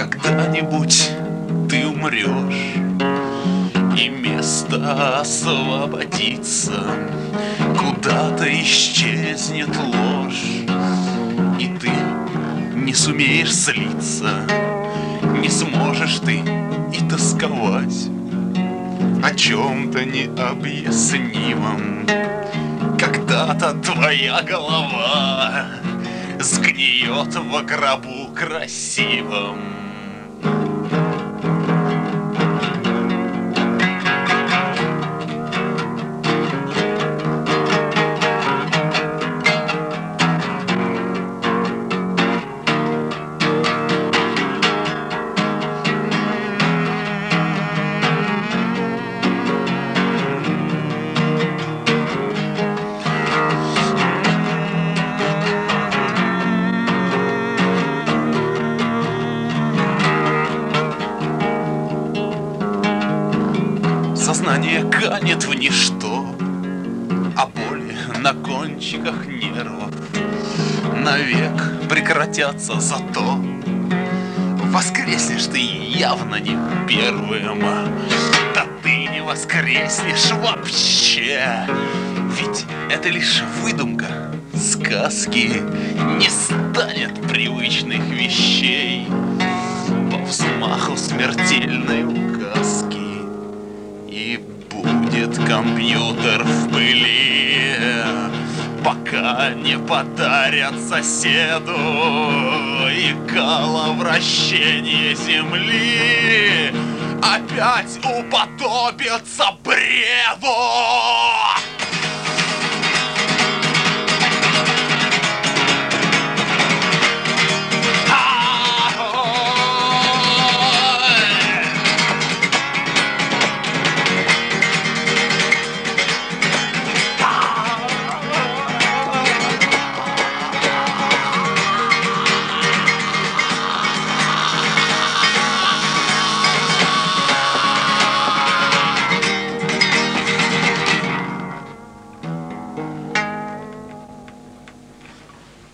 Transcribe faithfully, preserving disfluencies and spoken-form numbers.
Когда-нибудь ты умрешь, и место освободится, куда-то исчезнет ложь, и ты не сумеешь слиться, не сможешь ты и тосковать о чем-то необъяснимом. Когда-то твоя голова сгниет в гробу красивом. Сознание канет в ничто, а боли на кончиках нервов навек прекратятся, зато воскреснешь ты явно не первым. Да ты не воскреснешь вообще, ведь это лишь выдумка, сказки. Не станет привычных вещей по взмаху смертельной указки. И будет компьютер в пыли, пока не подарят соседу и коловращение земли опять уподобится бреду.